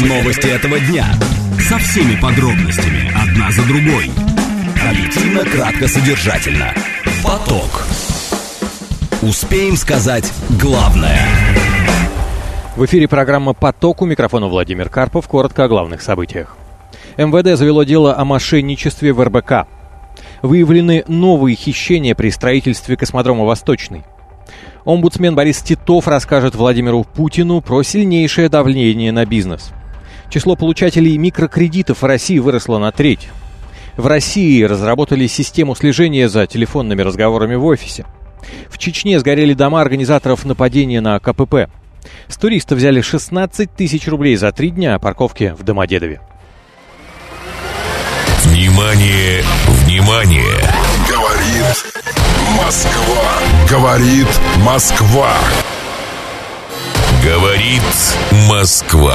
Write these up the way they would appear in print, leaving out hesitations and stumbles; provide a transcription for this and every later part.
Новости этого дня. Со всеми подробностями, одна за другой. Объективно, кратко, содержательно. Поток. Успеем сказать главное. В эфире программа «Поток», у микрофона Владимир Карпов. Коротко о главных событиях. МВД завело дело о мошенничестве в РБК. Выявлены новые хищения при строительстве космодрома «Восточный». Омбудсмен Борис Титов расскажет Владимиру Путину про сильнейшее давление на бизнес. Число получателей микрокредитов в России выросло на треть. В России разработали систему слежения за телефонными разговорами в офисе. В Чечне сгорели дома организаторов нападения на КПП. С туристов взяли 16 тысяч рублей за 3 дня парковки в Домодедове. Внимание, внимание! Говорит Москва. Говорит Москва. Говорит Москва.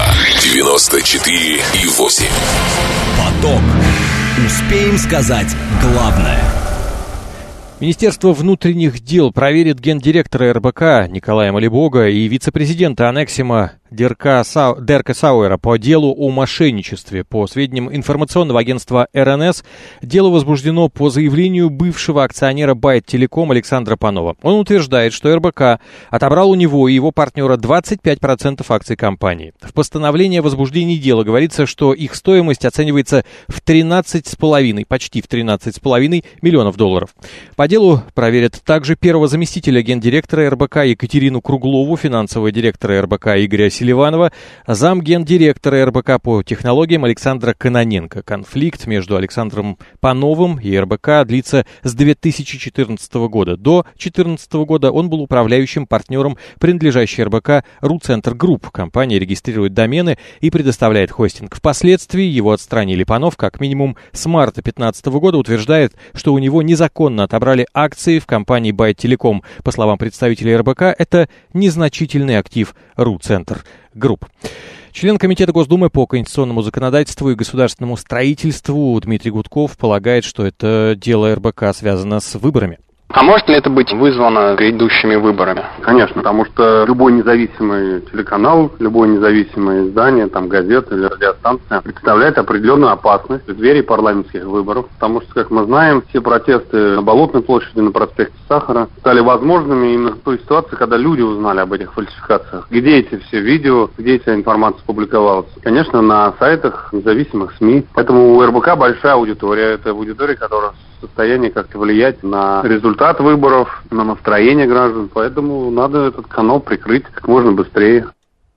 94,8. Поток. Успеем сказать главное. Министерство внутренних дел проверит гендиректора РБК Николая Малибога и вице-президента Анексима Дерка Сауэра по делу о мошенничестве. По сведениям информационного агентства РНС, дело возбуждено по заявлению бывшего акционера Байт Телеком Александра Панова. Он утверждает, что РБК отобрал у него и его партнера 25% акций компании. В постановлении о возбуждении дела говорится, что их стоимость оценивается в 13,5, почти в 13,5 миллионов долларов. По делу проверят также первого заместителя гендиректора РБК Екатерину Круглову, финансового директора РБК Игоря Селиванова, замгендиректора РБК по технологиям Александра Кононенко. Конфликт между Александром Пановым и РБК длится с 2014 года. До 2014 года он был управляющим партнером принадлежащей РБК «Руцентр Групп». Компания регистрирует домены и предоставляет хостинг. Впоследствии его отстранили. Панов, как минимум с марта 2015 года, утверждает, что у него незаконно отобрали акции в компании Байт Телеком. По словам представителей РБК, это незначительный актив Руцентр Групп. Член Комитета Госдумы по конституционному законодательству и государственному строительству Дмитрий Гудков полагает, что это дело РБК связано с выборами. А может ли это быть вызвано грядущими выборами? Конечно, потому что любой независимый телеканал, любое независимое издание, там газета или радиостанция представляет определенную опасность в преддверии парламентских выборов. Потому что, как мы знаем, все протесты на Болотной площади, на проспекте Сахара стали возможными именно в той ситуации, когда люди узнали об этих фальсификациях. Где эти все видео, где эта информация публиковалась? Конечно, на сайтах независимых СМИ. Поэтому у РБК большая аудитория. Это аудитория, которая в состоянии как-то влиять на результат выборов, на настроение граждан. Поэтому надо этот канал прикрыть как можно быстрее.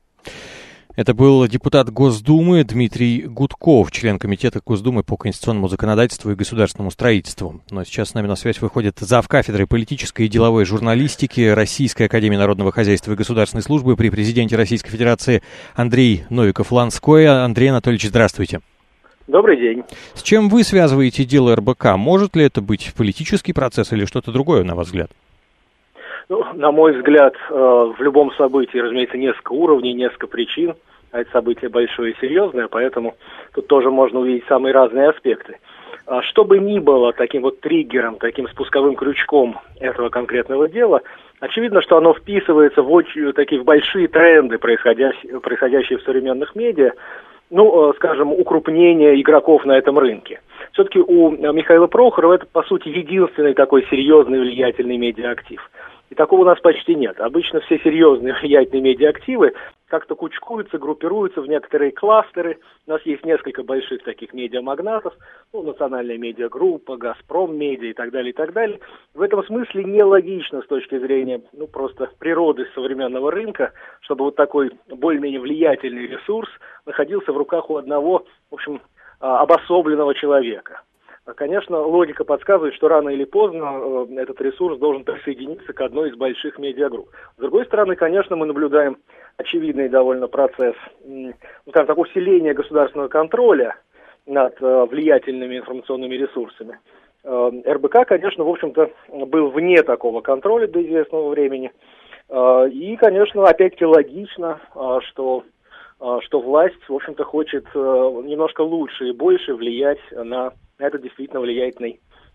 Это был депутат Госдумы Дмитрий Гудков, член Комитета Госдумы по конституционному законодательству и государственному строительству. Но сейчас с нами на связь выходит завкафедрой политической и деловой журналистики Российской академии народного хозяйства и государственной службы при президенте Российской Федерации Андрей Новиков-Ланской. Андрей Анатольевич, здравствуйте. Добрый день. С чем вы связываете дело РБК? Может ли это быть политический процесс или что-то другое, на ваш взгляд? Ну, на мой взгляд, в любом событии, разумеется, несколько уровней, несколько причин. А это событие большое и серьезное, поэтому тут тоже можно увидеть самые разные аспекты. Что бы ни было таким вот триггером, таким спусковым крючком этого конкретного дела, очевидно, что оно вписывается в большие тренды, происходящие в современных медиа, скажем, укрупнение игроков на этом рынке. Все-таки у Михаила Прохорова это, по сути, единственный такой серьезный влиятельный медиаактив. И такого у нас почти нет. Обычно все серьезные влиятельные медиаактивы как-то кучкуются, группируются в некоторые кластеры. У нас есть несколько больших таких медиамагнатов, Национальная медиагруппа, Газпром медиа и так далее, и так далее. В этом смысле нелогично с точки зрения, просто природы современного рынка, чтобы вот такой более-менее влиятельный ресурс находился в руках у одного, в общем, обособленного человека. Конечно, логика подсказывает, что рано или поздно этот ресурс должен присоединиться к одной из больших медиагрупп. С другой стороны, конечно, мы наблюдаем очевидный довольно процесс, такого усиления государственного контроля над влиятельными информационными ресурсами. РБК, конечно, в общем-то, был вне такого контроля до известного времени. И, конечно, опять-таки логично, что власть, в общем-то, хочет немножко лучше и больше влиять на этот действительно влиятельный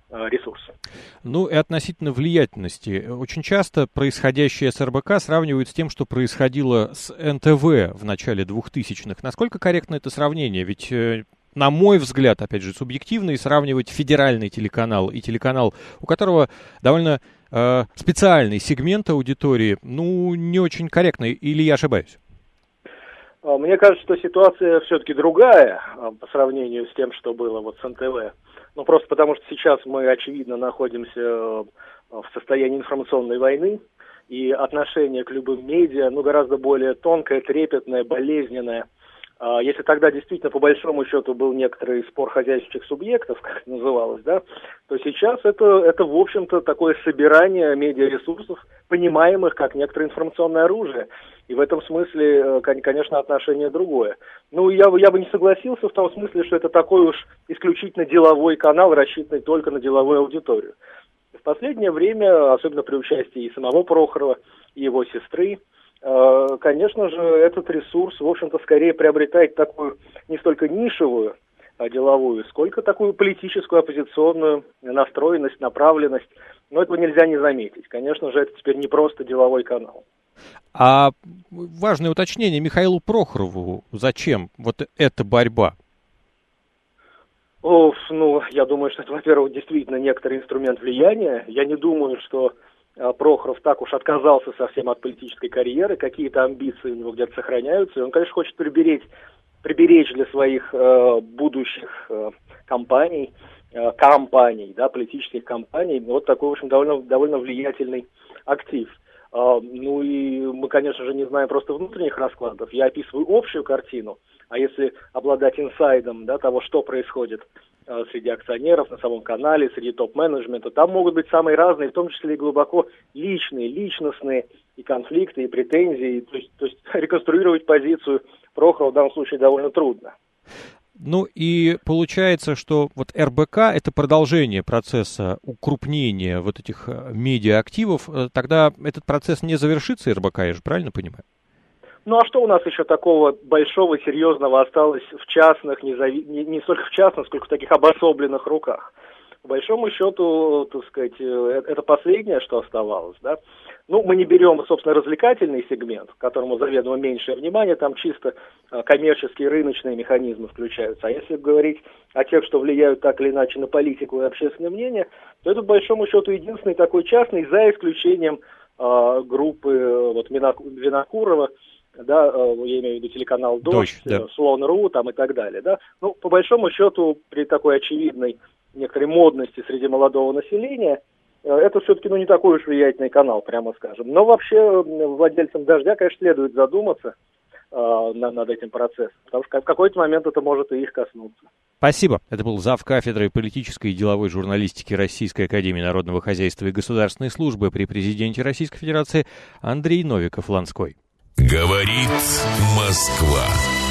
ресурс. Ну и относительно влиятельности. Очень часто происходящее с РБК сравнивают с тем, что происходило с НТВ в начале 2000-х. Насколько корректно это сравнение? Ведь, на мой взгляд, опять же, субъективно, и сравнивать федеральный телеканал и телеканал, у которого довольно специальный сегмент аудитории, ну, не очень корректно. Или я ошибаюсь? Мне кажется, что ситуация все-таки другая по сравнению с тем, что было вот с НТВ. Ну, просто потому что сейчас мы, очевидно, находимся в состоянии информационной войны, и отношение к любым медиа, ну, гораздо более тонкое, трепетное, болезненное. Если тогда действительно, по большому счету, был некоторый спор хозяйственных субъектов, как это называлось, да, то сейчас это, в общем-то, такое собирание медиаресурсов, понимаемых как некоторое информационное оружие. И в этом смысле, конечно, отношение другое. Ну, я бы не согласился в том смысле, что это такой уж исключительно деловой канал, рассчитанный только на деловую аудиторию. В последнее время, особенно при участии и самого Прохорова, и его сестры, конечно же, этот ресурс, в общем-то, скорее приобретает такую не столько нишевую, деловую, сколько такую политическую, оппозиционную настроенность, направленность. Но этого нельзя не заметить. Конечно же, это теперь не просто деловой канал. А важное уточнение: Михаилу Прохорову зачем вот эта борьба? Ну, я думаю, что это, во-первых, действительно некоторый инструмент влияния. Я не думаю, что Прохоров так уж отказался совсем от политической карьеры, какие-то амбиции у него где-то сохраняются, и он, конечно, хочет приберечь для своих будущих кампаний, да, политических кампаний, вот такой, в общем, довольно влиятельный актив. Ну и мы, конечно же, не знаем просто внутренних раскладов. Я описываю общую картину, а если обладать инсайдом, да, того, что происходит среди акционеров, на самом канале, среди топ-менеджмента, там могут быть самые разные, в том числе и глубоко личностные и конфликты, и претензии. То есть реконструировать позицию Прохорова в данном случае довольно трудно. Ну и получается, что вот РБК — это продолжение процесса укрупнения вот этих медиаактивов. Тогда этот процесс не завершится, РБК, я же правильно понимаю? Ну а что у нас еще такого большого, серьезного осталось в частных, не столько в частных, сколько в таких обособленных руках? По большому счету, так сказать, это последнее, что оставалось, да. Ну, мы не берем, собственно, развлекательный сегмент, которому заведомо меньшее внимание, там чисто коммерческие рыночные механизмы включаются. А если говорить о тех, что влияют так или иначе на политику и общественное мнение, то это, по большому счету, единственный такой частный, за исключением группы вот Винокурова, да, я имею в виду телеканал «Дождь», да. Слон.ру там и так далее, да. Ну, по большому счету, при такой очевидной некоторой модности среди молодого населения, это все-таки, не такой уж влиятельный канал, прямо скажем. Но вообще владельцам «Дождя», конечно, следует задуматься над этим процессом, потому что в какой-то момент это может и их коснуться. Спасибо. Это был завкафедры политической и деловой журналистики Российской академии народного хозяйства и государственной службы при президенте Российской Федерации Андрей Новиков-Ланской. Говорит Москва.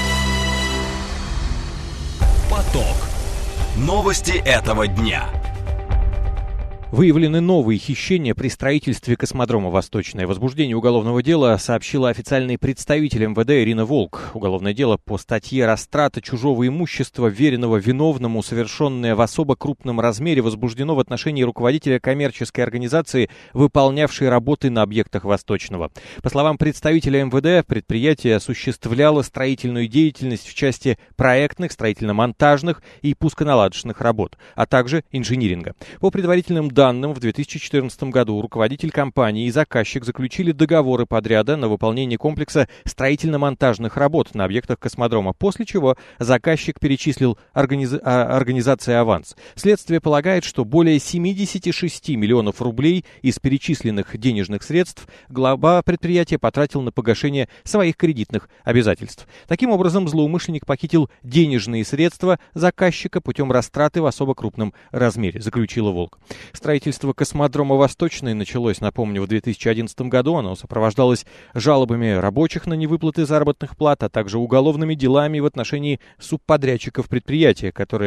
Поток. Новости этого дня. Выявлены новые хищения при строительстве космодрома «Восточное». Возбуждение уголовного дела сообщила официальный представитель МВД Ирина Волк. Уголовное дело по статье «Растрата чужого имущества, веренного виновному, совершенное в особо крупном размере», возбуждено в отношении руководителя коммерческой организации, выполнявшей работы на объектах «Восточного». По словам представителя МВД, предприятие осуществляло строительную деятельность в части проектных, строительно-монтажных и пусконаладочных работ, а также инжиниринга. По предварительным данным, в 2014 году руководитель компании и заказчик заключили договоры подряда на выполнение комплекса строительно-монтажных работ на объектах космодрома, после чего заказчик перечислил организации аванс. Следствие полагает, что более 76 миллионов рублей из перечисленных денежных средств глава предприятия потратил на погашение своих кредитных обязательств. Таким образом, злоумышленник похитил денежные средства заказчика путем растраты в особо крупном размере, заключила Волк. Строительство космодрома «Восточный» началось, напомню, в 2011 году. Оно сопровождалось жалобами рабочих на невыплаты заработных плат, а также уголовными делами в отношении субподрядчиков предприятия, которые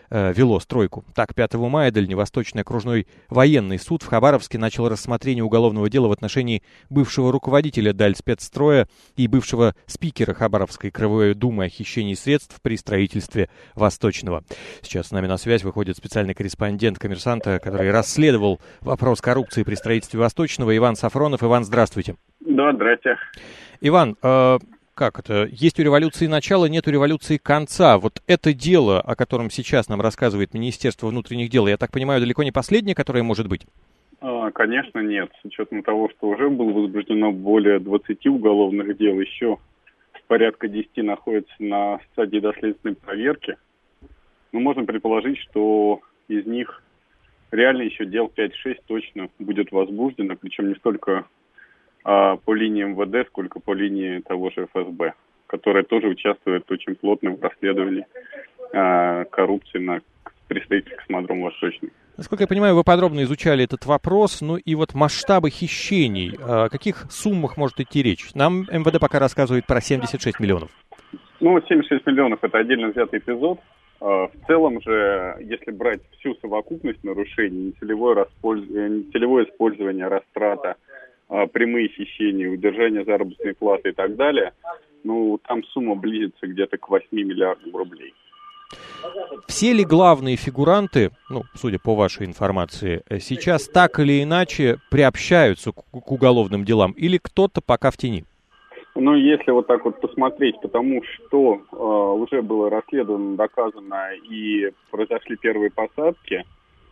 вело стройку. Так, 5 мая Дальневосточный окружной военный суд в Хабаровске начал рассмотрение уголовного дела в отношении бывшего руководителя Дальспецстроя и бывшего спикера Хабаровской краевой думы о хищении средств при строительстве Восточного. Сейчас с нами на связь выходит специальный корреспондент «Коммерсанта», который расследовал вопрос коррупции при строительстве Восточного, Иван Сафронов. Иван, здравствуйте. Да, здрасте. Иван, как это? Есть у революции начало, нет у революции конца. Вот это дело, о котором сейчас нам рассказывает Министерство внутренних дел, я так понимаю, далеко не последнее, которое может быть? Конечно, нет. С учетом того, что уже было возбуждено более 20 уголовных дел, еще порядка 10 находятся на стадии доследственной проверки. Но можно предположить, что из них реально еще дел 5-6 точно будет возбуждено, причем не столько по линии МВД, сколько по линии того же ФСБ, которая тоже участвует очень плотно в расследовании коррупции при строительстве космодрома Восточный. Насколько я понимаю, вы подробно изучали этот вопрос. Ну и вот масштабы хищений, о каких суммах может идти речь? Нам МВД пока рассказывает про 76 миллионов. 76 миллионов – это отдельно взятый эпизод. В целом же, если брать всю совокупность нарушений, нецелевое использование, растрата, прямые хищения, удержание заработной платы и так далее, там сумма близится где-то к 8 миллиардам рублей. Все ли главные фигуранты, судя по вашей информации, сейчас так или иначе приобщаются к уголовным делам, или кто-то пока в тени? Если вот так вот посмотреть, потому что уже было расследовано, доказано и произошли первые посадки,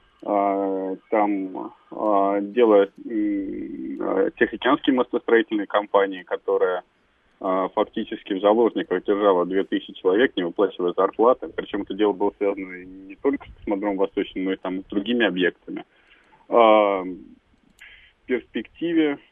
там дело Тихоокеанской мостостроительной компании, которая фактически в заложниках держала 2000 человек, не выплачивая зарплаты. Причем это дело было связано не только с космодромом Восточным, но и там с другими объектами. В перспективе,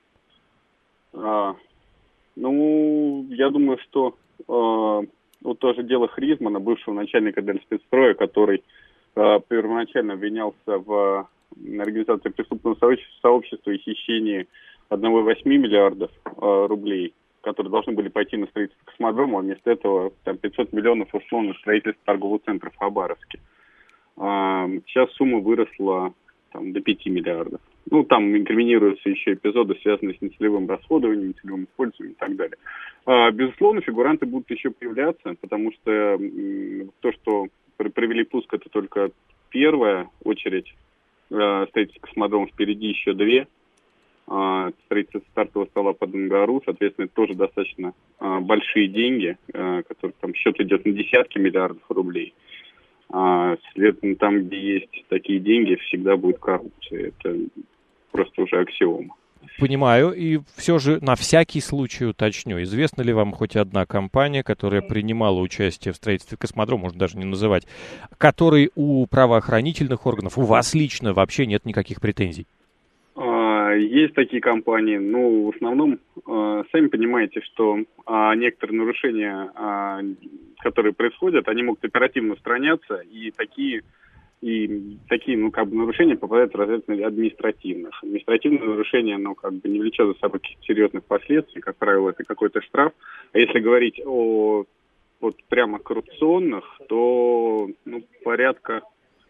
я думаю, что вот тоже дело Хризмана, бывшего начальника Дальспецстроя, который первоначально обвинялся в организации преступного сообщества и хищении 1,8 миллиардов рублей, которые должны были пойти на строительство космодрома, а вместо этого 500 миллионов ушло на строительство торгового центра в Хабаровске. Сейчас сумма выросла до 5 миллиардов. Там инкриминируются еще эпизоды, связанные с нецелевым расходованием, нецелевым использованием и так далее. Безусловно, фигуранты будут еще появляться, потому что то, что провели пуск, это только первая очередь строительства космодрома, впереди еще 2. Строительство стартового стола под Ангару, соответственно, это тоже достаточно большие деньги, которые там счет идет на десятки миллиардов рублей. Следовательно, там, где есть такие деньги, всегда будет коррупция. Это просто уже аксиома. Понимаю, и все же на всякий случай уточню. Известна ли вам хоть одна компания, которая принимала участие в строительстве космодрома, можно даже не называть, которой у правоохранительных органов, у вас лично вообще нет никаких претензий? Есть такие компании, но в основном, сами понимаете, что некоторые нарушения, которые происходят, они могут оперативно устраняться, и такие нарушения попадают в разряд административных. Административное нарушение, не влечет за собой каких-то серьезных последствий, как правило, это какой-то штраф. А если говорить о прямо коррупционных, то порядка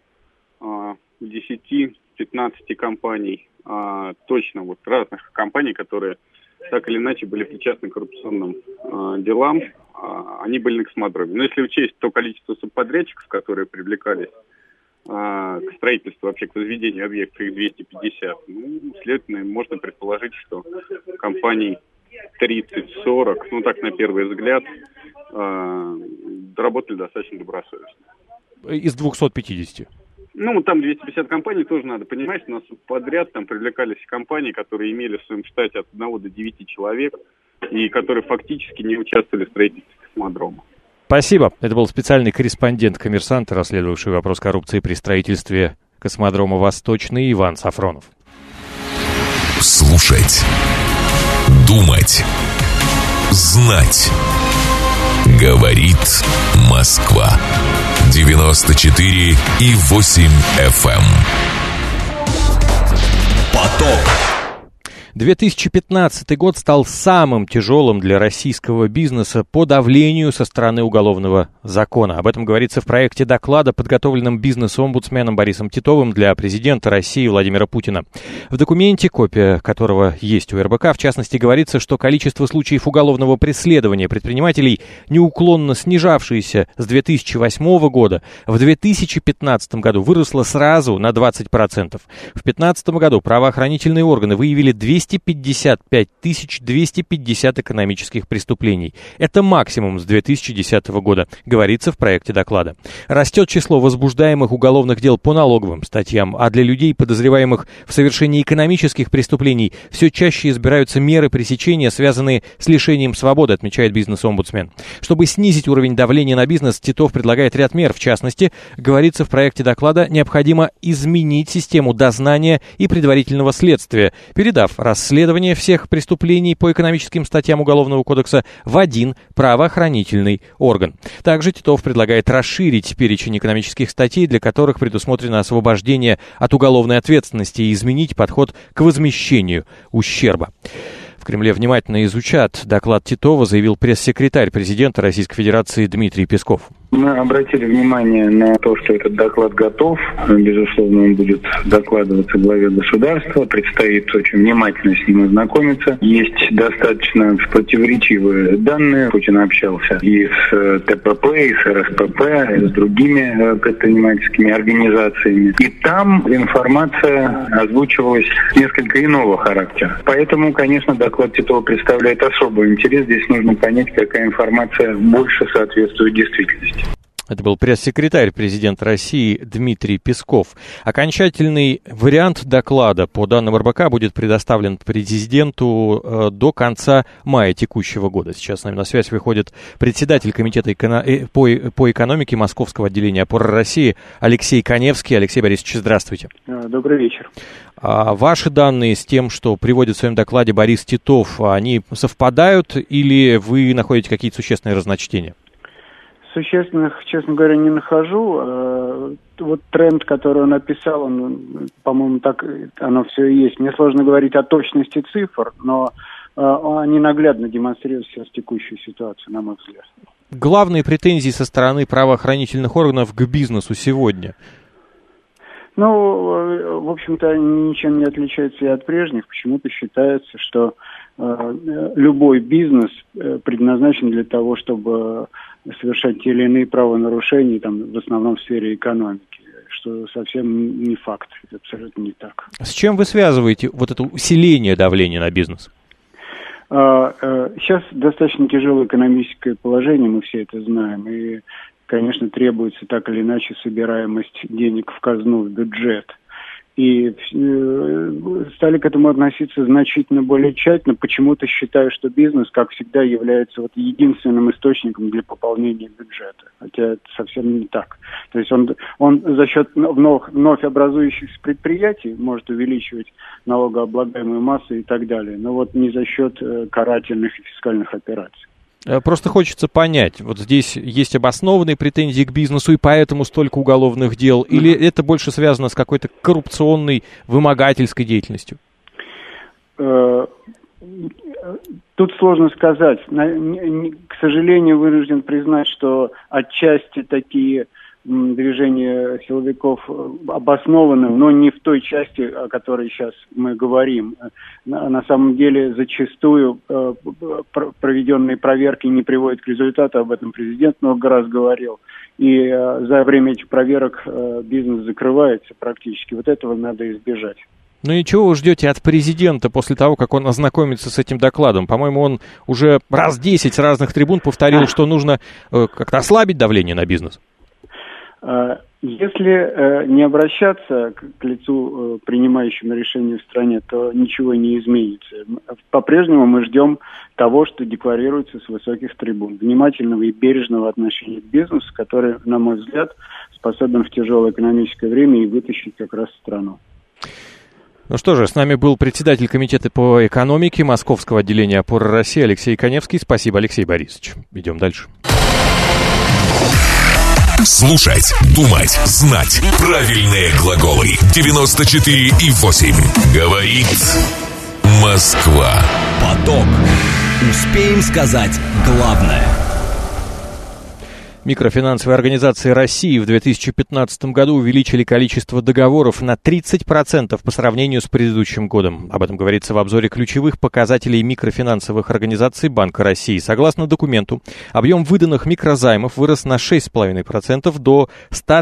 10-15 компаний, точно разных компаний, которые так или иначе были причастны к коррупционным делам, они были на космодроме. Но если учесть то количество субподрядчиков, которые привлекались к строительству, вообще к возведению объекта, их 250, следовательно, можно предположить, что компаний 30-40, так на первый взгляд, работали достаточно добросовестно. Из 250? Там 250 компаний, тоже надо понимать, что у нас подряд там привлекались компании, которые имели в своем штате от 1 до 9 человек, и которые фактически не участвовали в строительстве космодрома. Спасибо. Это был специальный корреспондент «Коммерсанта», расследовавший вопрос коррупции при строительстве космодрома «Восточный», Иван Сафронов. Слушать. Думать. Знать. Говорит Москва. 94,8 FM. Поток. 2015 год стал самым тяжелым для российского бизнеса по давлению со стороны уголовного закона. Об этом говорится в проекте доклада, подготовленном бизнес-омбудсменом Борисом Титовым для президента России Владимира Путина. В документе, копия которого есть у РБК, в частности, говорится, что количество случаев уголовного преследования предпринимателей, неуклонно снижавшееся с 2008 года, в 2015 году выросло сразу на 20%. В 2015 году правоохранительные органы выявили 255 250 экономических преступлений. Это максимум с 2010 года, говорится в проекте доклада. Растет число возбуждаемых уголовных дел по налоговым статьям, а для людей, подозреваемых в совершении экономических преступлений, все чаще избираются меры пресечения, связанные с лишением свободы, отмечает бизнес-омбудсмен. Чтобы снизить уровень давления на бизнес, Титов предлагает ряд мер. В частности, говорится в проекте доклада, необходимо изменить систему дознания и предварительного следствия, передав расследование всех преступлений по экономическим статьям Уголовного кодекса в один правоохранительный орган. Также Титов предлагает расширить перечень экономических статей, для которых предусмотрено освобождение от уголовной ответственности, и изменить подход к возмещению ущерба. В Кремле внимательно изучат доклад Титова, заявил пресс-секретарь президента Российской Федерации Дмитрий Песков. Мы обратили внимание на то, что этот доклад готов. Безусловно, он будет докладываться главе государства. Предстоит очень внимательно с ним ознакомиться. Есть достаточно противоречивые данные. Путин общался и с ТПП, и с РСПП, и с другими предпринимательскими организациями. И там информация озвучивалась несколько иного характера. Поэтому, конечно, доклад Титова представляет особый интерес. Здесь нужно понять, какая информация больше соответствует действительности. Это был пресс-секретарь президента России Дмитрий Песков. Окончательный вариант доклада, по данным РБК, будет предоставлен президенту до конца мая текущего года. Сейчас с нами на связь выходит председатель комитета по экономике Московского отделения «Опора России» Алексей Каневский. Алексей Борисович, здравствуйте. Добрый вечер. Ваши данные с тем, что приводит в своем докладе Борис Титов, они совпадают или вы находите какие-то существенные разночтения? Существенных, честно говоря, не нахожу. Вот тренд, который он описал, он, по-моему, так оно все и есть. Мне сложно говорить о точности цифр, но они наглядно демонстрируют сейчас текущую ситуацию, на мой взгляд. Главные претензии со стороны правоохранительных органов к бизнесу сегодня? Ну, в общем-то, они ничем не отличаются и от прежних. Почему-то считается, что любой бизнес предназначен для того, чтобы совершать те или иные правонарушения, там, в основном в сфере экономики, что совсем не факт, это абсолютно не так. С чем вы связываете вот это усиление давления на бизнес? Сейчас достаточно тяжелое экономическое положение, мы все это знаем, и, конечно, требуется так или иначе собираемость денег в казну, в бюджет. И стали к этому относиться значительно более тщательно. Почему-то считаю, что бизнес, как всегда, является вот единственным источником для пополнения бюджета. Хотя это совсем не так. То есть он за счет вновь образующихся предприятий может увеличивать налогооблагаемую массу и так далее. Но вот не за счет карательных и фискальных операций. Просто хочется понять, вот здесь есть обоснованные претензии к бизнесу, и поэтому столько уголовных дел, или это больше связано с какой-то коррупционной, вымогательской деятельностью? Тут сложно сказать. К сожалению, вынужден признать, что отчасти такие движения силовиков обоснованы, но не в той части, о которой сейчас мы говорим. На самом деле, зачастую проведенные проверки не приводят к результату, об этом президент много раз говорил. И за время этих проверок бизнес закрывается практически. Вот этого надо избежать. Ну и чего вы ждете от президента после того, как он ознакомится с этим докладом? По-моему, он уже раз 10 с разных трибун повторил, что нужно как-то ослабить давление на бизнес. Если не обращаться к лицу, принимающему решения в стране, то ничего не изменится. По-прежнему мы ждем того, что декларируется с высоких трибун. Внимательного и бережного отношения к бизнесу, который, на мой взгляд, способен в тяжелое экономическое время и вытащить как раз страну. Ну что же, с нами был председатель комитета по экономике Московского отделения «Опора России» Алексей Каневский. Спасибо, Алексей Борисович. Идем дальше. Слушать, думать, знать. Правильные глаголы. 94,8. Говорит Москва. Поток. Успеем сказать главное. Микрофинансовые организации России в 2015 году увеличили количество договоров на 30% по сравнению с предыдущим годом. Об этом говорится в обзоре ключевых показателей микрофинансовых организаций Банка России. Согласно документу, объем выданных микрозаймов вырос на 6,5% до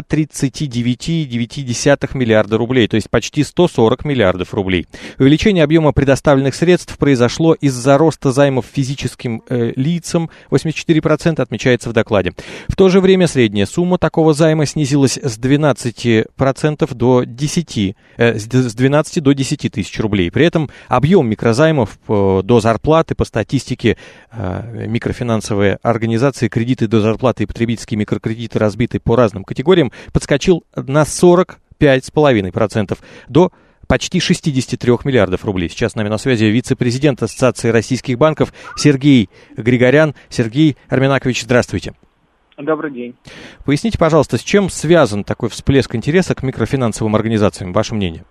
139,9 миллиарда рублей, то есть почти 140 миллиардов рублей. Увеличение объема предоставленных средств произошло из-за роста займов физическим лицам, 84%, отмечается в докладе. В то же время средняя сумма такого займа снизилась с 12% до 10 тысяч рублей. При этом объем микрозаймов до зарплаты по статистике микрофинансовые организации, кредиты до зарплаты и потребительские микрокредиты, разбитые по разным категориям, подскочил на 45,5% до почти 63 миллиардов рублей. Сейчас с нами на связи вице-президент Ассоциации российских банков Сергей Григорян. Сергей Арменакович, здравствуйте. Добрый день. Поясните, пожалуйста, с чем связан такой всплеск интереса к микрофинансовым организациям, ваше мнение?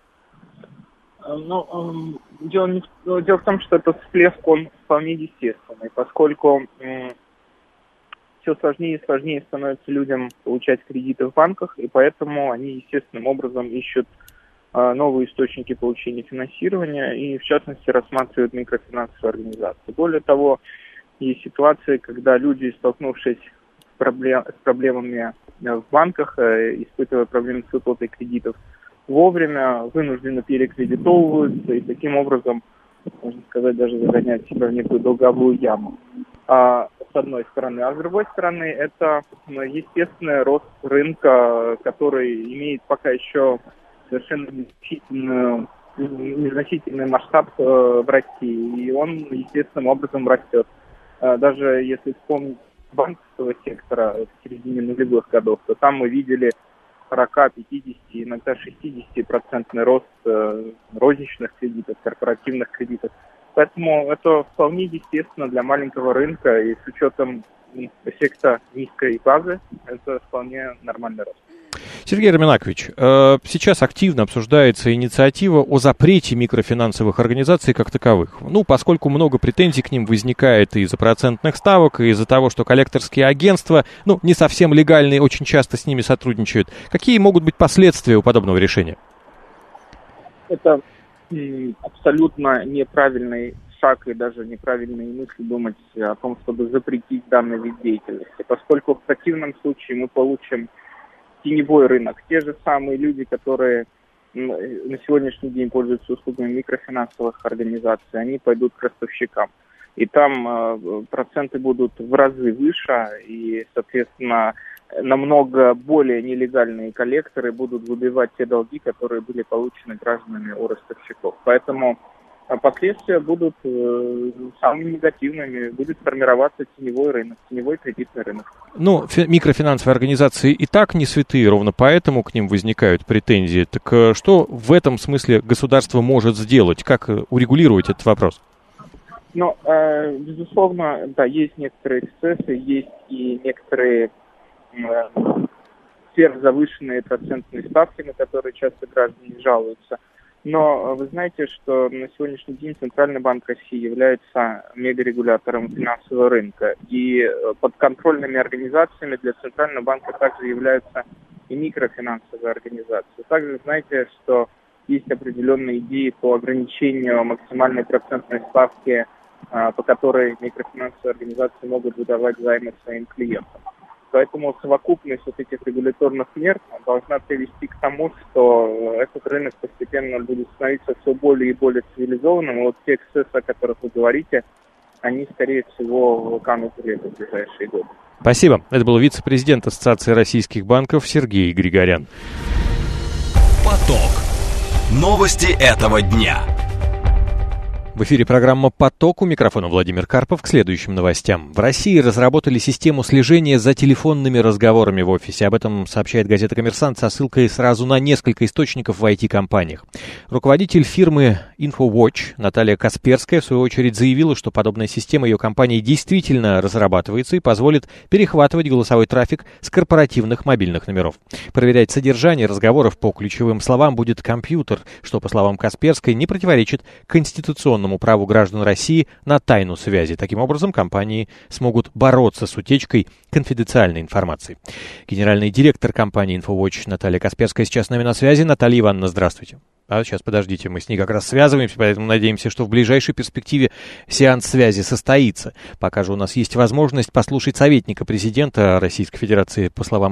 Дело в том, что этот всплеск, он вполне естественный, поскольку все сложнее и сложнее становится людям получать кредиты в банках, и поэтому они естественным образом ищут новые источники получения финансирования и, в частности, рассматривают микрофинансовые организации. Более того, есть ситуации, когда люди, столкнувшись с проблемами в банках, испытывая проблемы с выплатой кредитов вовремя, вынужденно перекредитовываются и таким образом, можно сказать, даже загоняют себя в некую долговую яму. С одной стороны. А с другой стороны, это естественный рост рынка, который имеет пока еще совершенно незначительный масштаб в России, и он естественным образом растет. Даже если вспомнить банковского сектора в середине нулевых годов, то там мы видели 40, 50, иногда 60% рост розничных кредитов, корпоративных кредитов. Поэтому это вполне естественно для маленького рынка, и с учетом эффекта низкой базы, это вполне нормальный рост. Сергей Арменакович, сейчас активно обсуждается инициатива о запрете микрофинансовых организаций как таковых. Поскольку много претензий к ним возникает из-за процентных ставок, и из-за того, что коллекторские агентства, не совсем легальные, очень часто с ними сотрудничают. Какие могут быть последствия у подобного решения? Это абсолютно неправильный шаг и даже неправильные мысли думать о том, чтобы запретить данный вид деятельности, поскольку в противном случае мы получим теневой рынок. Те же самые люди, которые на сегодняшний день пользуются услугами микрофинансовых организаций, они пойдут к ростовщикам. И там проценты будут в разы выше, и, соответственно, намного более нелегальные коллекторы будут выбивать те долги, которые были получены гражданами у ростовщиков. Поэтому последствия будут самыми негативными. Будет формироваться теневой рынок, теневой кредитный рынок. Микрофинансовые организации и так не святые, ровно поэтому к ним возникают претензии. Так что в этом смысле государство может сделать? Как урегулировать этот вопрос? Безусловно, да, есть некоторые эксцессы, есть и некоторые сверхзавышенные процентные ставки, на которые часто граждане жалуются. Но вы знаете, что на сегодняшний день Центральный банк России является мегарегулятором финансового рынка. И подконтрольными организациями для Центрального банка также являются и микрофинансовые организации. Также знаете, что есть определенные идеи по ограничению максимальной процентной ставки, по которой микрофинансовые организации могут выдавать займы своим клиентам. Поэтому совокупность этих регуляторных мер должна привести к тому, что этот рынок постепенно будет становиться все более и более цивилизованным. И вот те эксцессы, о которых вы говорите, они, скорее всего, канут в лету в ближайшие годы. Спасибо. Это был вице-президент Ассоциации российских банков Сергей Григорян. Поток. Новости этого дня. В эфире программа «Поток», у микрофона Владимир Карпов. К следующим новостям. В России разработали систему слежения за телефонными разговорами в офисе. Об этом сообщает газета «Коммерсант» со ссылкой сразу на несколько источников в IT-компаниях. Руководитель фирмы InfoWatch Наталья Касперская, в свою очередь, заявила, что подобная система ее компании действительно разрабатывается и позволит перехватывать голосовой трафик с корпоративных мобильных номеров. Проверять содержание разговоров по ключевым словам будет компьютер, что, по словам Касперской, не противоречит конституционному праву граждан России на тайну связи. Таким образом, компании смогут бороться с утечкой конфиденциальной информации. Генеральный директор компании InfoWatch Наталья Касперская сейчас с нами на связи. Наталья Ивановна, здравствуйте. Сейчас, подождите, мы с ней как раз связываемся, поэтому надеемся, что в ближайшей перспективе сеанс связи состоится. Пока же у нас есть возможность послушать советника президента Российской Федерации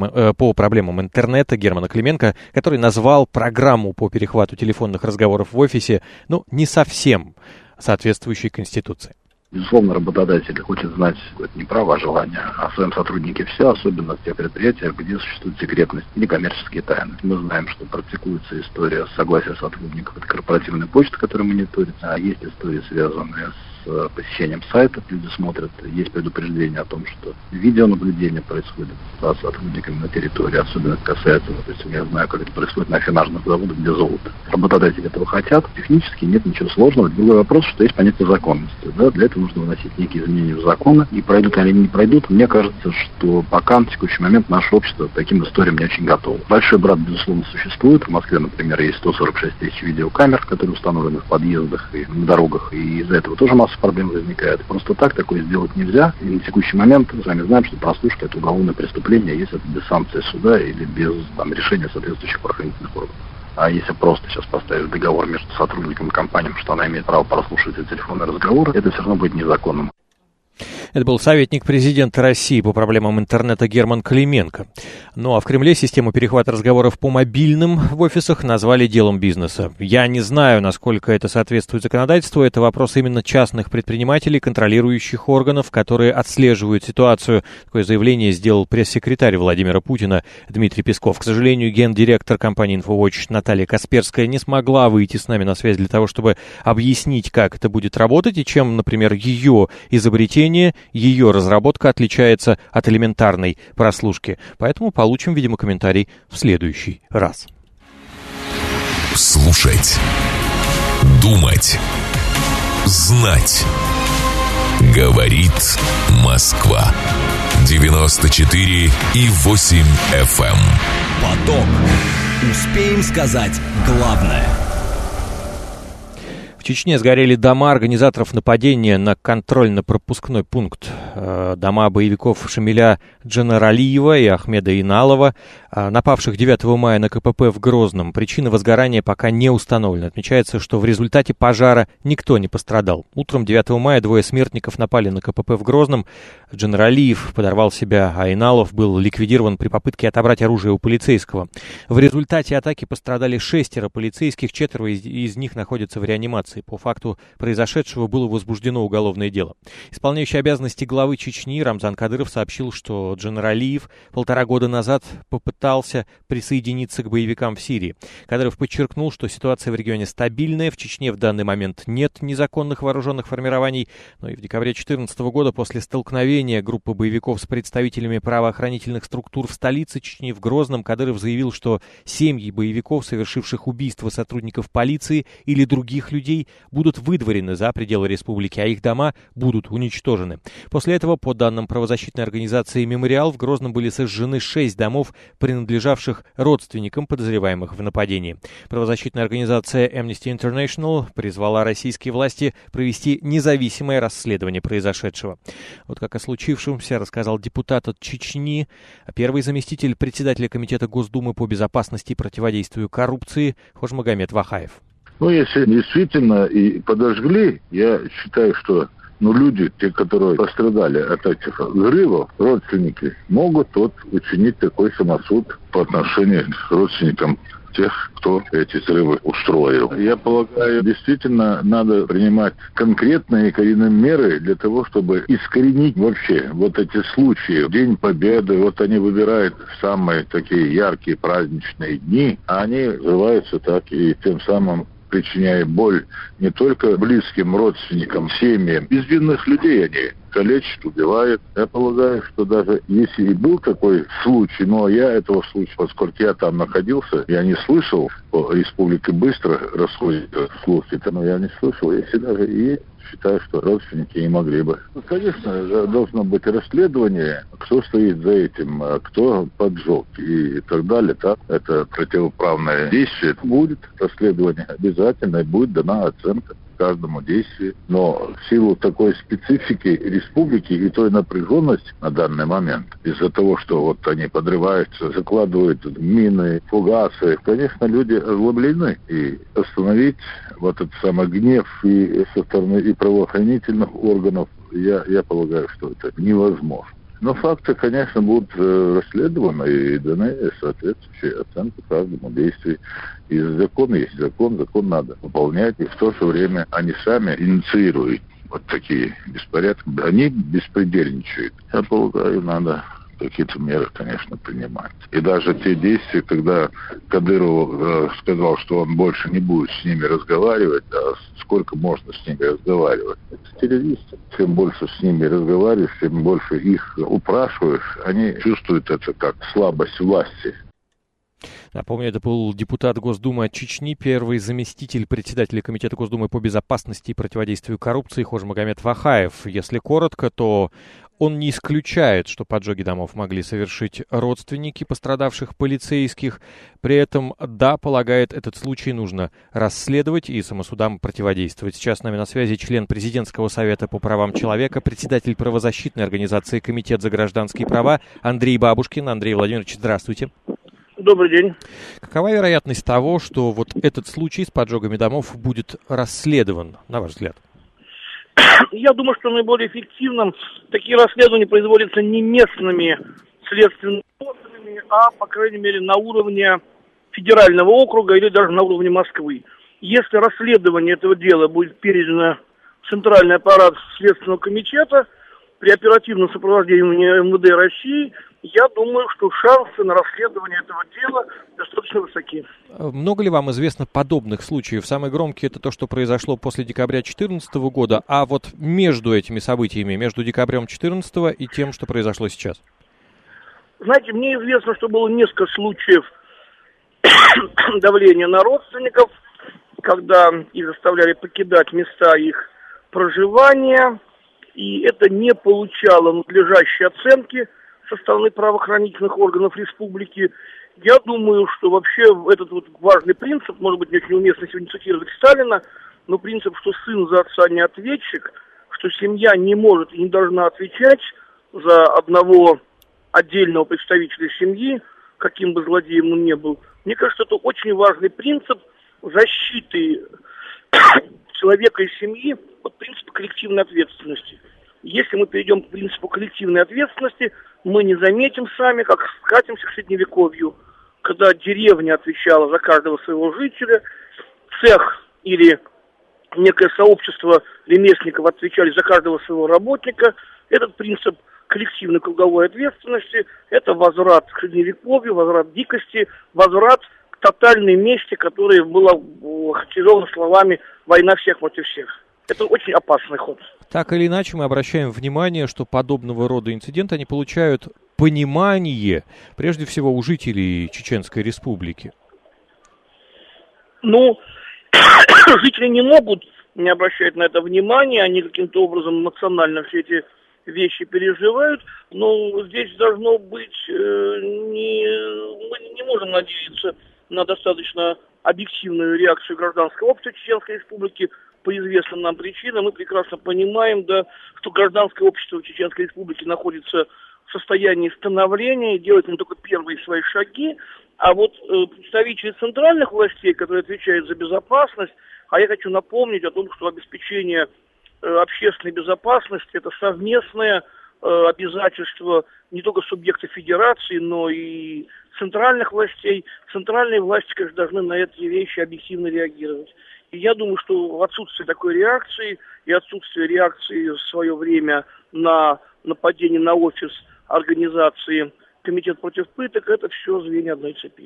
по проблемам интернета Германа Клименко, который назвал программу по перехвату телефонных разговоров в офисе, не совсем соответствующей Конституции. Безусловно, работодатель хочет знать, это не право, а желание о своем сотруднике все, особенно в тех предприятиях, где существует секретность и некоммерческие тайны. Мы знаем, что практикуется история согласия сотрудников, это корпоративная почта, которая мониторится, а есть истории, связанные с посещением сайта, люди смотрят, есть предупреждение о том, что видеонаблюдение происходит за сотрудниками на территории, особенно касается, допустим, я знаю, как это происходит на афинажных заводах, где золото. Работодатели этого хотят, технически нет ничего сложного. Другой вопрос, что есть понятие законности. Да? Для этого нужно вносить некие изменения в законы, и пройдут они или не пройдут, мне кажется, что пока на текущий момент наше общество к таким историям не очень готово. Большой брат, безусловно, существует. В Москве, например, есть 146 тысяч видеокамер, которые установлены в подъездах и на дорогах, и из-за этого тоже масса проблем возникает. Просто так такое сделать нельзя. И на текущий момент мы сами знаем, что прослушка — это уголовное преступление, если это без санкции суда или без решения соответствующих правоохранительных органов. А если просто сейчас поставить договор между сотрудником и компанией, что она имеет право прослушивать эти телефонные разговоры, это все равно будет незаконным. Это был советник президента России по проблемам интернета Герман Клименко. А в Кремле систему перехвата разговоров по мобильным в офисах назвали делом бизнеса. Я не знаю, насколько это соответствует законодательству. Это вопрос именно частных предпринимателей, контролирующих органов, которые отслеживают ситуацию. Такое заявление сделал пресс-секретарь Владимира Путина Дмитрий Песков. К сожалению, гендиректор компании InfoWatch Наталья Касперская не смогла выйти с нами на связь для того, чтобы объяснить, как это будет работать и чем, например, ее изобретение, ее разработка отличается от элементарной прослушки. Поэтому получим, видимо, комментарий в следующий раз. Слушать. Думать. Знать. Говорит Москва. 94,8 FM. Поток. Успеем сказать главное. В Чечне сгорели дома организаторов нападения на контрольно-пропускной пункт. Дома боевиков Шамиля Джанаралиева и Ахмеда Иналова, напавших 9 мая на КПП в Грозном. Причина возгорания пока не установлена. Отмечается, что в результате пожара никто не пострадал. Утром 9 мая двое смертников напали на КПП в Грозном. Джанаралиев подорвал себя, а Иналов был ликвидирован при попытке отобрать оружие у полицейского. В результате атаки пострадали 6 полицейских, 4 из них находятся в реанимации. По факту произошедшего было возбуждено уголовное дело. Исполняющий обязанности главы Чечни Рамзан Кадыров сообщил, что Джанаралиев 1,5 года назад попытался присоединиться к боевикам в Сирии. Кадыров подчеркнул, что ситуация в регионе стабильная, в Чечне в данный момент нет незаконных вооруженных формирований, но и в декабре 2014 года после столкновения группы боевиков с представителями правоохранительных структур в столице Чечни, в Грозном, Кадыров заявил, что семьи боевиков, совершивших убийство сотрудников полиции или других людей, будут выдворены за пределы республики, а их дома будут уничтожены. После этого, по данным правозащитной организации «Мемориал», в Грозном были сожжены 6 домов, принадлежавших родственникам подозреваемых в нападении. Правозащитная организация Amnesty International призвала российские власти провести независимое расследование произошедшего. Вот как о случившемся рассказал депутат от Чечни, первый заместитель председателя Комитета Госдумы по безопасности и противодействию коррупции Хожмагомед Вахаев. Если действительно и подожгли, я считаю, что люди, те, которые пострадали от этих взрывов, родственники, могут учинить такой самосуд по отношению к родственникам тех, кто эти взрывы устроил. Я полагаю, действительно надо принимать конкретные коренные меры для того, чтобы искоренить вообще эти случаи. День Победы, они выбирают самые такие яркие праздничные дни, а они взрываются так и тем самым причиняя боль не только близким, родственникам, семьям. Безвинных людей они калечат, убивают. Я полагаю, что даже если и был такой случай, но я этого случая, поскольку я там находился, я не слышал, по республике быстро расходятся слухи, но я не слышал, если даже и есть, считаю, что родственники не могли бы. Конечно, должно быть расследование, кто стоит за этим, кто поджег и так далее. Так? Это противоправное действие. Будет расследование обязательно, и будет дана оценка каждому действию. Но в силу такой специфики республики и той напряженности на данный момент, из-за того, что вот они подрываются, закладывают мины, фугасы, конечно, люди озлоблены. И остановить вот этот самый гнев и со стороны и правоохранительных органов, я полагаю, что это невозможно. Но факты, конечно, будут расследованы и даны соответствующие оценки каждому действию. И закон есть закон надо выполнять. И в то же время они сами инициируют вот такие беспорядки. Они беспредельничают. Я полагаю, надо какие-то меры, конечно, принимать. И даже те действия, когда Кадыров сказал, что он больше не будет с ними разговаривать, а сколько можно с ними разговаривать. Это террористы. Чем больше с ними разговариваешь, тем больше их упрашиваешь, они чувствуют это как слабость власти. Напомню, это был депутат Госдумы от Чечни, первый заместитель председателя Комитета Госдумы по безопасности и противодействию коррупции Хожмагомед Вахаев. Если коротко, то он не исключает, что поджоги домов могли совершить родственники пострадавших полицейских. При этом, да, полагает, этот случай нужно расследовать и самосудам противодействовать. Сейчас с нами на связи член Президентского совета по правам человека, председатель правозащитной организации «Комитет за гражданские права» Андрей Бабушкин. Андрей Владимирович, здравствуйте. Добрый день. Какова вероятность того, что вот этот случай с поджогами домов будет расследован, на ваш взгляд? Я думаю, что наиболее эффективным такие расследования производятся не местными следственными органами, а, по крайней мере, на уровне федерального округа или даже на уровне Москвы. Если расследование этого дела будет передано в центральный аппарат Следственного комитета при оперативном сопровождении МВД России, я думаю, что шансы на расследование этого дела достаточно высоки. Много ли вам известно подобных случаев? Самый громкий — это то, что произошло после декабря 2014 года, а вот между этими событиями, между декабрем 2014 и тем, что произошло сейчас? Знаете, мне известно, что было несколько случаев давления на родственников, когда их заставляли покидать места их проживания, и это не получало надлежащей оценки со стороны правоохранительных органов республики. Я думаю, что вообще этот вот важный принцип, может быть, не очень уместно сегодня цитировать Сталина, но принцип, что сын за отца не ответчик, что семья не может и не должна отвечать за одного отдельного представителя семьи, каким бы злодеем он ни был. Мне кажется, это очень важный принцип защиты человека и семьи от принципа коллективной ответственности. Если мы перейдем к принципу коллективной ответственности, мы не заметим сами, как скатимся к средневековью, когда деревня отвечала за каждого своего жителя, цех или некое сообщество ремесленников отвечали за каждого своего работника. Этот принцип коллективной круговой ответственности – это возврат к средневековью, возврат к дикости, возврат к тотальной мести, которая была характеризована словами «война всех против всех». Это очень опасный ход. Так или иначе, мы обращаем внимание, что подобного рода инциденты, они получают понимание, прежде всего, у жителей Чеченской Республики. Ну, жители не могут не обращать на это внимания, они каким-то образом эмоционально все эти вещи переживают, но здесь должно быть, мы не можем надеяться на достаточно объективную реакцию гражданского общества Чеченской Республики. По известным нам причинам мы прекрасно понимаем, да, что гражданское общество в Чеченской Республике находится в состоянии становления и делает не только первые свои шаги, а вот представители центральных властей, которые отвечают за безопасность, а я хочу напомнить о том, что обеспечение общественной безопасности – это совместное обязательство не только субъектов федерации, но и центральных властей. Центральные власти, конечно, должны на эти вещи объективно реагировать. И я думаю, что в отсутствие такой реакции и отсутствие реакции в свое время на нападение на офис организации «Комитет против пыток» – это все звенья одной цепи.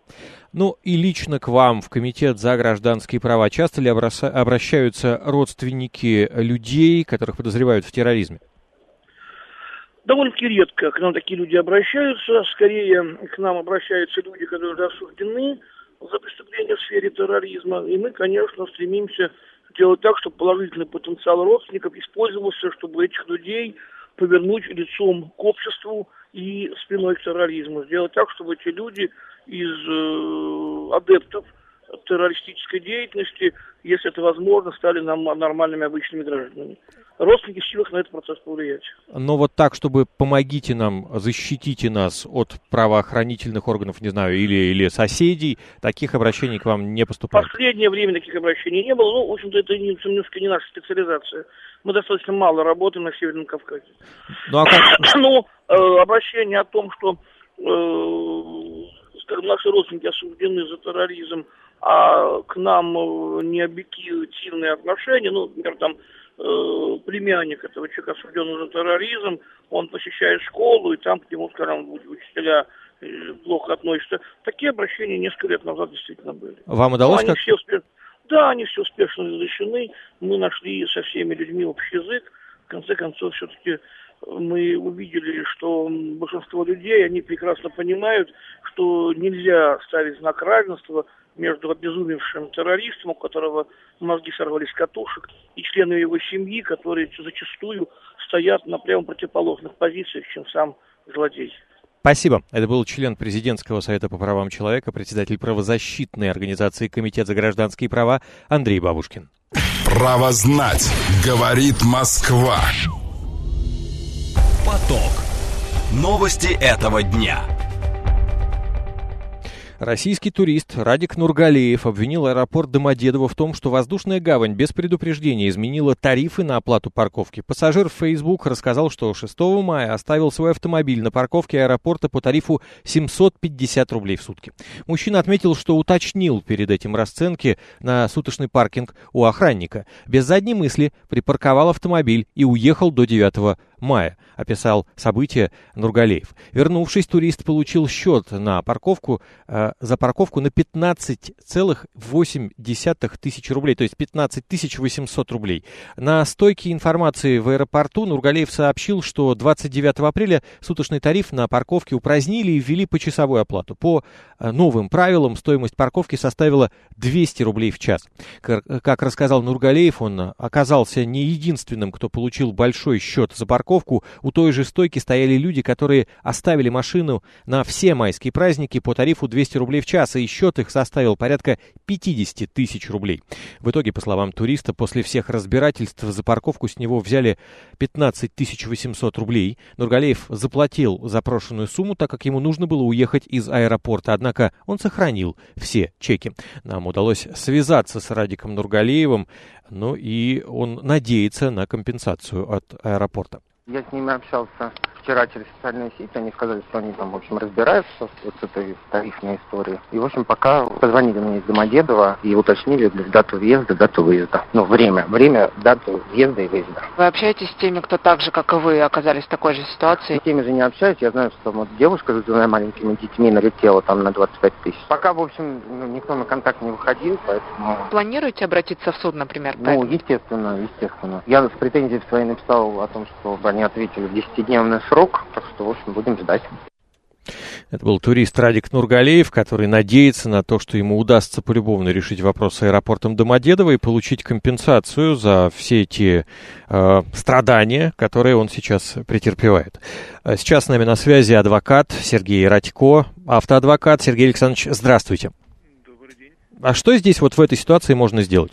Ну и лично к вам в Комитет за гражданские права часто ли обращаются родственники людей, которых подозревают в терроризме? Довольно-таки редко к нам такие люди обращаются. Скорее к нам обращаются люди, которые уже осуждены за преступления в сфере терроризма. И мы, конечно, стремимся делать так, чтобы положительный потенциал родственников использовался, чтобы этих людей повернуть лицом к обществу и спиной к терроризму. Сделать так, чтобы эти люди из адептов террористической деятельности, если это возможно, стали нормальными обычными гражданами. Родственники в силах на этот процесс повлиять. Но вот так, чтобы помогите нам, защитите нас от правоохранительных органов, не знаю, или соседей, таких обращений к вам не поступает? В последнее время таких обращений не было. Ну, в общем-то, это немножко не наша специализация. Мы достаточно мало работаем на Северном Кавказе. Ну, а как... Но обращение о том, что скажем, наши родственники осуждены за терроризм, а к нам не объективные отношения, ну, например, там племянник этого человека, осужденного за терроризм, он посещает школу, и там к нему, скажем, учителя плохо относятся. Такие обращения несколько лет назад действительно были. Вам удалось как? Да, они все успешно разрешены. Мы нашли со всеми людьми общий язык. В конце концов, все-таки мы увидели, что большинство людей, они прекрасно понимают, что нельзя ставить знак равенства между обезумевшим террористом, у которого мозги сорвались с катушек, и членами его семьи, которые зачастую стоят на прямо противоположных позициях, чем сам злодей. Спасибо. Это был член Президентского совета по правам человека, председатель правозащитной организации «Комитет за гражданские права» Андрей Бабушкин. Право знать, говорит Москва. Поток. Новости этого дня. Российский турист Радик Нургалеев обвинил аэропорт Домодедово в том, что воздушная гавань без предупреждения изменила тарифы на оплату парковки. Пассажир в Facebook рассказал, что 6 мая оставил свой автомобиль на парковке аэропорта по тарифу 750 рублей в сутки. Мужчина отметил, что уточнил перед этим расценки на суточный паркинг у охранника. Без задней мысли припарковал автомобиль и уехал до 9 мая, описал событие Нургалеев. Вернувшись, турист получил счет на парковку, за парковку на 15,8 тысяч рублей, то есть 15 800 рублей. На стойке информации в аэропорту Нургалеев сообщил, что 29 апреля суточный тариф на парковке упразднили и ввели почасовую оплату. По новым правилам стоимость парковки составила 200 рублей в час. Как рассказал Нургалеев, он оказался не единственным, кто получил большой счет за парковку. У той же стойки стояли люди, которые оставили машину на все майские праздники по тарифу 200 рублей в час, и счет их составил порядка 50 тысяч рублей. В итоге, по словам туриста, после всех разбирательств за парковку с него взяли 15 800 рублей. Нургалеев заплатил запрошенную сумму, так как ему нужно было уехать из аэропорта, однако он сохранил все чеки. Нам удалось связаться с Радиком Нургалеевым, ну и он надеется на компенсацию от аэропорта. Я с ними общался вчера через социальные сети, они сказали, что они там, в общем, разбираются вот с этой тарифной историей. И, в общем, пока позвонили мне из Домодедова и уточнили дату въезда, дату выезда. Ну, время, дату въезда и выезда. Вы общаетесь с теми, кто так же, как и вы, оказались в такой же ситуации? С теми же не общаюсь, я знаю, что вот девушка с двумя маленькими детьми налетела там на 25 тысяч. Пока, в общем, никто на контакт не выходил, поэтому... Планируете обратиться в суд, например? Ну, естественно. Я в претензии своей написал о том, что они ответили в 10-дневный срок, так что, в общем, будем ждать. Это был турист Радик Нургалеев, который надеется на то, что ему удастся полюбовно решить вопрос с аэропортом Домодедово и получить компенсацию за все эти страдания, которые он сейчас претерпевает. Сейчас с нами на связи адвокат Сергей Радько, автоадвокат. Сергей Александрович, здравствуйте. Добрый день. А что здесь вот в этой ситуации можно сделать?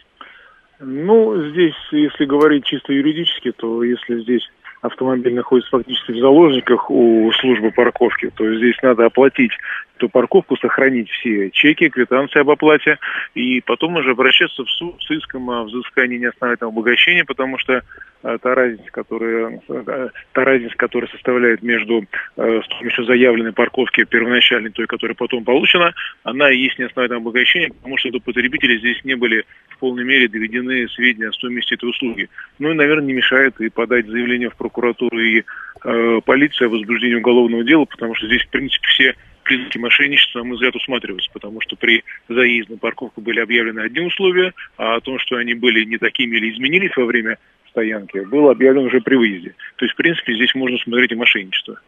Ну, здесь, если говорить чисто юридически, то если здесь автомобиль находится фактически в заложниках у службы парковки, то здесь надо оплатить эту парковку, сохранить все чеки, квитанции об оплате, и потом уже обращаться в суд с иском о взыскании неосновательного обогащения, потому что та разница, которая составляет между стоимостью заявленной парковки первоначальной, той, которая потом получена, она и есть неосновательное обогащение, потому что до потребителя здесь не были в полной мере доведены сведения о стоимости этой услуги. Ну и, наверное, не мешает и подать заявление в прокуратуру и полицию о возбуждении уголовного дела, потому что здесь, в принципе, все признаки мошенничества, на мой взгляд, усматриваются, потому что при заезде на парковку были объявлены одни условия, а о том, что они были не такими или изменились во время стоянки, было объявлено уже при выезде. То есть, в принципе, здесь можно смотреть и мошенничество.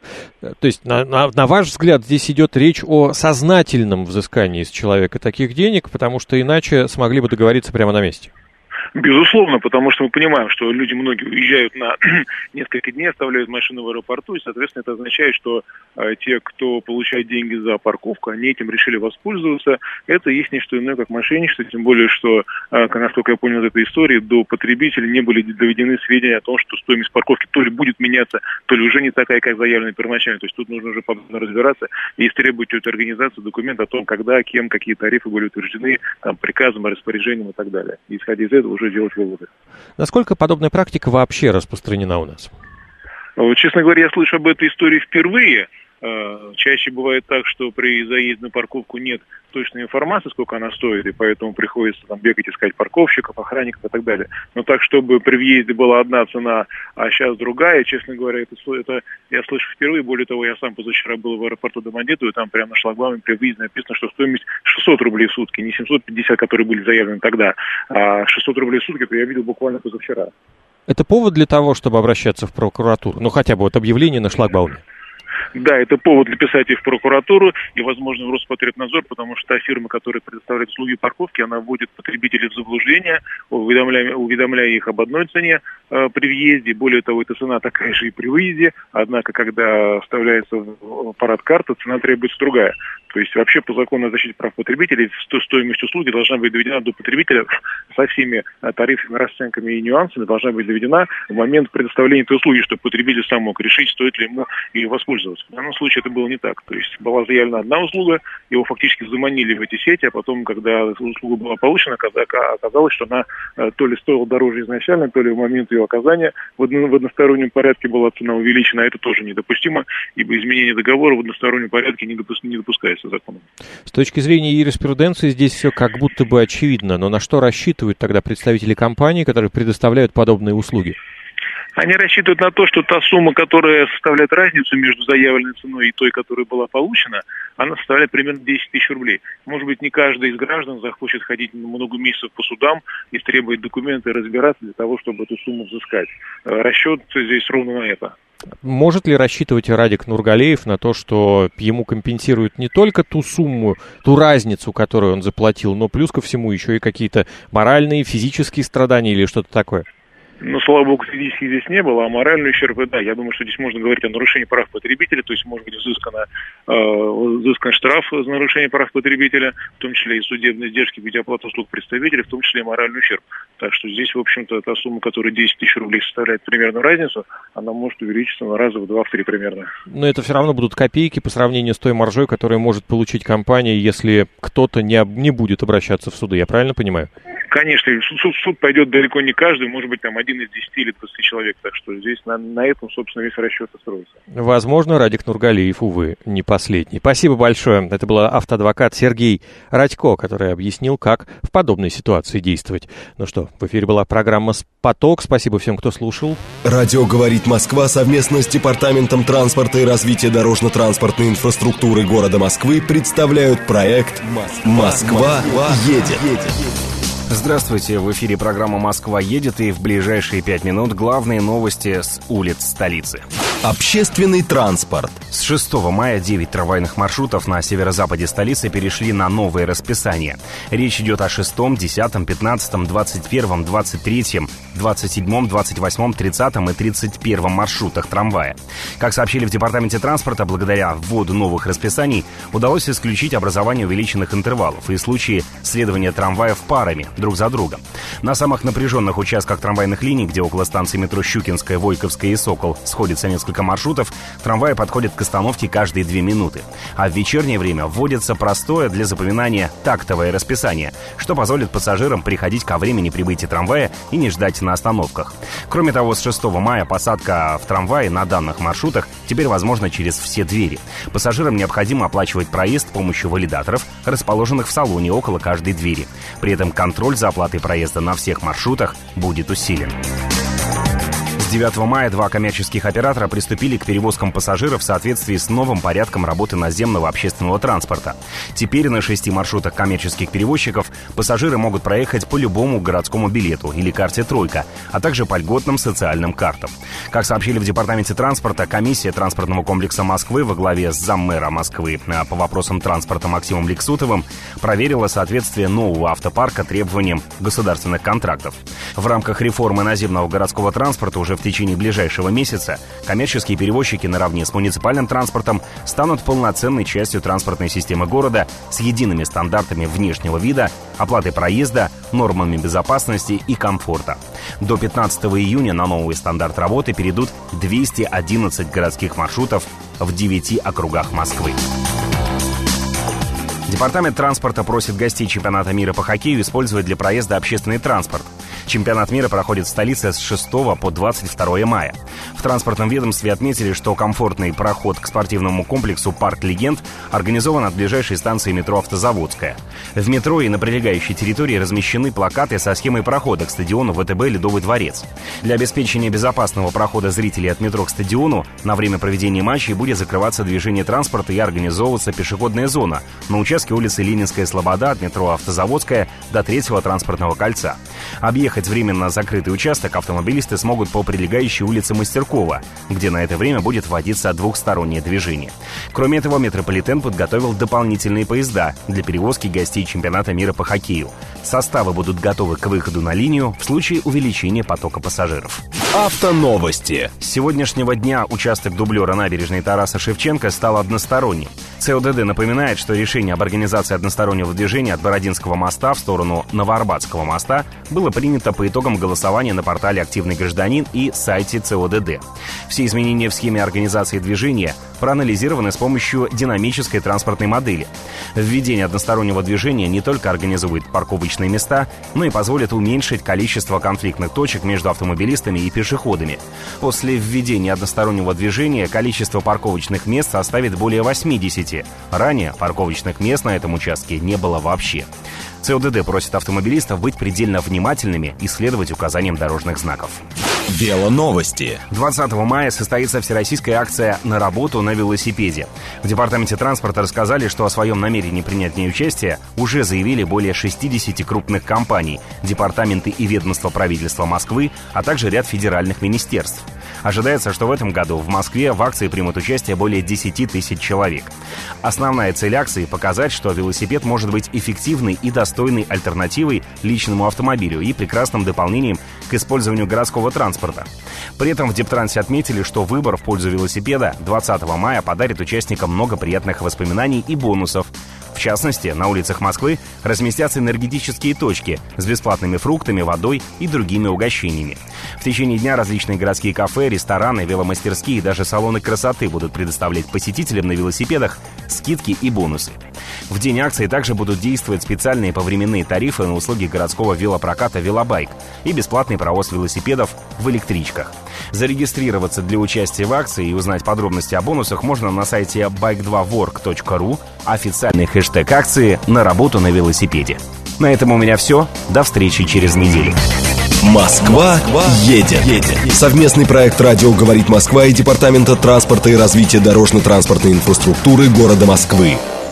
То есть, на ваш взгляд, здесь идет речь о сознательном взыскании с человека таких денег, потому что иначе смогли бы договориться прямо на месте? Безусловно, потому что мы понимаем, что люди многие уезжают на несколько дней, оставляют машину в аэропорту, и, соответственно, это означает, что те, кто получает деньги за парковку, они этим решили воспользоваться. Это есть не что иное, как мошенничество, тем более, что, насколько я понял из этой истории, до потребителей не были доведены сведения о том, что стоимость парковки то ли будет меняться, то ли уже не такая, как заявлена первоначально. То есть тут нужно уже подробно разбираться и истребовать у этой организации документ о том, когда, кем, какие тарифы были утверждены, там, приказом, распоряжением и так далее. И, исходя из этого, уже делать выводы. Насколько подобная практика вообще распространена у нас? Честно говоря, я слышу об этой истории впервые. Чаще бывает так, что при заезде на парковку нет точной информации, сколько она стоит, и поэтому приходится там бегать, искать парковщиков, охранников и так далее. Но так, чтобы при въезде была одна цена, а сейчас другая, честно говоря, это я слышу впервые. Более того, я сам позавчера был в аэропорту Домодедово, и там прямо на шлагбауме при въезде написано, что стоимость 600 рублей в сутки, не 750, которые были заявлены тогда, а 600 рублей в сутки, это я видел буквально позавчера. Это повод для того, чтобы обращаться в прокуратуру? Ну, хотя бы вот объявление на шлагбауме. Да, это повод написать их в прокуратуру и, возможно, в Роспотребнадзор, потому что та фирма, которая предоставляет услуги парковки, она вводит потребителей в заблуждение, уведомляя их об одной цене при въезде. Более того, эта цена такая же и при выезде. Однако, когда вставляется в аппарат карта, цена требуется другая. То есть вообще по закону о защите прав потребителей стоимость услуги должна быть доведена до потребителя со всеми тарифами, расценками и нюансами, должна быть доведена в момент предоставления этой услуги, чтобы потребитель сам мог решить, стоит ли ему ее воспользоваться. В данном случае это было не так. То есть была заявлена одна услуга, его фактически заманили в эти сети, а потом, когда услуга была получена, оказалось, что она то ли стоила дороже изначально, то ли в момент ее оказания в одностороннем порядке была цена увеличена, а это тоже недопустимо, ибо изменение договора в одностороннем порядке не допускается законом. С точки зрения юриспруденции здесь все как будто бы очевидно, но на что рассчитывают тогда представители компаний, которые предоставляют подобные услуги? Они рассчитывают на то, что та сумма, которая составляет разницу между заявленной ценой и той, которая была получена, она составляет примерно 10 тысяч рублей. Может быть, не каждый из граждан захочет ходить много месяцев по судам и требовать документы и разбираться для того, чтобы эту сумму взыскать. Расчет здесь ровно на это. Может ли рассчитывать Радик Нургалеев на то, что ему компенсируют не только ту сумму, ту разницу, которую он заплатил, но плюс ко всему еще и какие-то моральные, физические страдания или что-то такое? Ну, слава богу, физически здесь не было, а моральный ущерб, да. Я думаю, что здесь можно говорить о нарушении прав потребителя, то есть может быть взыскан штраф за нарушение прав потребителя, в том числе и судебные издержки в виде оплаты услуг представителя, в том числе и моральный ущерб. Так что здесь, в общем-то, та сумма, которая 10 тысяч рублей составляет примерно разницу, она может увеличиться на раза в 2-3 примерно. Но это все равно будут копейки по сравнению с той маржой, которую может получить компания, если кто-то не будет обращаться в суды. Я правильно понимаю? Конечно, в суд пойдет далеко не каждый, может быть, там 1 из 10 или 20 человек, так что здесь на этом, собственно, весь расчет и строится. Возможно, Радик Нургалеев, увы, не последний. Спасибо большое. Это был автоадвокат Сергей Радько, который объяснил, как в подобной ситуации действовать. Ну что, в эфире была программа «Поток». Спасибо всем, кто слушал. Радио «Говорит Москва» совместно с Департаментом транспорта и развития дорожно-транспортной инфраструктуры города Москвы представляют проект «Москва едет». Здравствуйте, в эфире программа «Москва едет», и в ближайшие 5 минут главные новости с улиц столицы. Общественный транспорт. С 6 мая 9 трамвайных маршрутов на северо-западе столицы перешли на новое расписание. Речь идет о 6, 10, 15, 21, 23, 27, 28, 30 и 31 маршрутах трамвая. Как сообщили в Департаменте транспорта, благодаря вводу новых расписаний удалось исключить образование увеличенных интервалов и случаи следования трамваев парами друг за другом. На самых напряженных участках трамвайных линий, где около станций метро Щукинская, Войковская и Сокол сходится несколько маршрутов, трамваи подходят к остановке каждые 2 минуты. А в вечернее время вводится простое для запоминания тактовое расписание, что позволит пассажирам приходить ко времени прибытия трамвая и не ждать на остановках. Кроме того, с 6 мая посадка в трамвае на данных маршрутах теперь возможна через все двери. Пассажирам необходимо оплачивать проезд с помощью валидаторов, расположенных в салоне около каждой двери. При этом контроль за оплатой проезда на всех маршрутах будет усилен. С 9 мая 2 коммерческих оператора приступили к перевозкам пассажиров в соответствии с новым порядком работы наземного общественного транспорта. Теперь на 6 маршрутах коммерческих перевозчиков пассажиры могут проехать по любому городскому билету или карте «Тройка», а также по льготным социальным картам. Как сообщили в Департаменте транспорта, комиссия транспортного комплекса Москвы во главе с заммэра Москвы по вопросам транспорта Максимом Лексутовым проверила соответствие нового автопарка требованиям государственных контрактов. В рамках реформы наземного городского транспорта уже в течение ближайшего месяца коммерческие перевозчики наравне с муниципальным транспортом станут полноценной частью транспортной системы города с едиными стандартами внешнего вида, оплатой проезда, нормами безопасности и комфорта. До 15 июня на новый стандарт работы перейдут 211 городских маршрутов в 9 округах Москвы. Департамент транспорта просит гостей чемпионата мира по хоккею использовать для проезда общественный транспорт. Чемпионат мира проходит в столице с 6 по 22 мая. В транспортном ведомстве отметили, что комфортный проход к спортивному комплексу «Парк Легенд» организован от ближайшей станции метро «Автозаводская». В метро и на прилегающей территории размещены плакаты со схемой прохода к стадиону ВТБ «Ледовый дворец». Для обеспечения безопасного прохода зрителей от метро к стадиону на время проведения матчей будет закрываться движение транспорта и организовываться пешеходная зона на участке улицы Ленинская Слобода от метро «Автозаводская» до 3-го транспортного кольца. Объехать временно закрытый участок автомобилисты смогут по прилегающей улице Мастеркова, где на это время будет вводиться двухстороннее движение. Кроме этого, метрополитен подготовил дополнительные поезда для перевозки гостей чемпионата мира по хоккею. Составы будут готовы к выходу на линию в случае увеличения потока пассажиров. Автоновости. С сегодняшнего дня участок дублера набережной Тараса Шевченко стал односторонним. ЦОДД напоминает, что решение об организации одностороннего движения от Бородинского моста в сторону Новоарбатского моста было принято по итогам голосования на портале «Активный гражданин» и сайте ЦОДД. Все изменения в схеме организации движения проанализированы с помощью динамической транспортной модели. Введение одностороннего движения не только организует парковочные места, но и позволит уменьшить количество конфликтных точек между автомобилистами и пешеходами. После введения одностороннего движения количество парковочных мест составит более 80. Ранее парковочных мест на этом участке не было вообще. ЦОДД просит автомобилистов быть предельно внимательными и следовать указаниям дорожных знаков. Велоновости. 20 мая состоится всероссийская акция «На работу на велосипеде». В Департаменте транспорта рассказали, что о своем намерении принять в ней участие уже заявили более 60 крупных компаний, департаменты и ведомства правительства Москвы, а также ряд федеральных министерств. Ожидается, что в этом году в Москве в акции примут участие более 10 тысяч человек. Основная цель акции – показать, что велосипед может быть эффективной и достойной альтернативой личному автомобилю и прекрасным дополнением к использованию городского транспорта. При этом в Дептрансе отметили, что выбор в пользу велосипеда 20 мая подарит участникам много приятных воспоминаний и бонусов. В частности, на улицах Москвы разместятся энергетические точки с бесплатными фруктами, водой и другими угощениями. В течение дня различные городские кафе, рестораны, веломастерские и даже салоны красоты будут предоставлять посетителям на велосипедах скидки и бонусы. В день акции также будут действовать специальные повременные тарифы на услуги городского велопроката «Велобайк» и бесплатный провоз велосипедов в электричках. Зарегистрироваться для участия в акции и узнать подробности о бонусах можно на сайте bike2work.ru, официальный хэштег акции «На работу на велосипеде». На этом у меня все. До встречи через неделю. Москва едет. Совместный проект «Радио говорит Москва» и Департамента транспорта и развития дорожно-транспортной инфраструктуры города Москвы.